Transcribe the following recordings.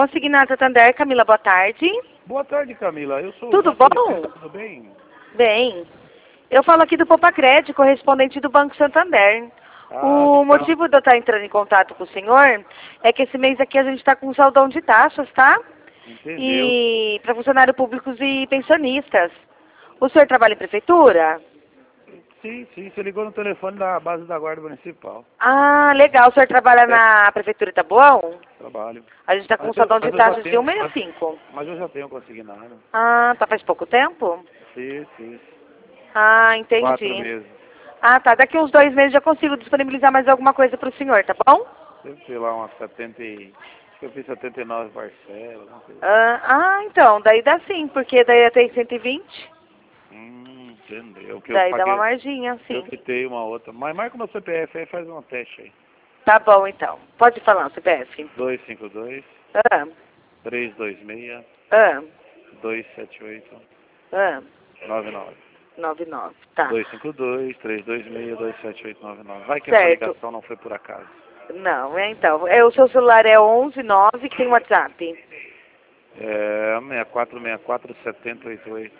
Consignado Santander, Camila, boa tarde. Boa tarde, Camila. Eu sou Tudo o bom? Tudo bem? Bem. Eu falo aqui do Popacred, correspondente do Banco Santander. O motivo de eu estar entrando em contato com o senhor é que esse mês aqui a gente está com um saldão de taxas, tá? Entendeu? E para funcionários públicos e pensionistas. O senhor trabalha em prefeitura? Sim, você ligou no telefone da base da Guarda Municipal. Ah, legal. O senhor trabalha na prefeitura de Itabuão? Trabalho. A gente está com um saldão de taxas de 1,65. Mas eu já tenho consignado. Ah, tá faz pouco tempo? Sim. Ah, entendi. 4 meses. Ah, tá. Daqui uns 2 meses já consigo disponibilizar mais alguma coisa para o senhor, tá bom? Deve ter lá umas 70 e... Acho que eu fiz 79 parcelas, alguma coisa. Então, daí dá sim, porque daí até 120. Entendeu. Que Daí eu dá uma paguei, marginha, sim. eu quitei uma outra. Mas marca meu CPF aí, faz um teste aí. Tá bom, então. Pode falar o CPF. 252 Ah, 326 ah, 278 ah, 99. 99. Tá. 252 326 27899. Vai que essa Certo. ligação não foi por acaso. Não, então. O seu celular é 119 que tem WhatsApp. É 6464 7088.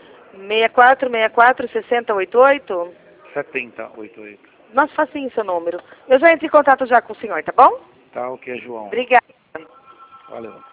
6464 6088? 7088. Nossa, facinho seu número. Eu já entro em contato já com o senhor, tá bom? Tá, ok, João. Obrigada. Valeu.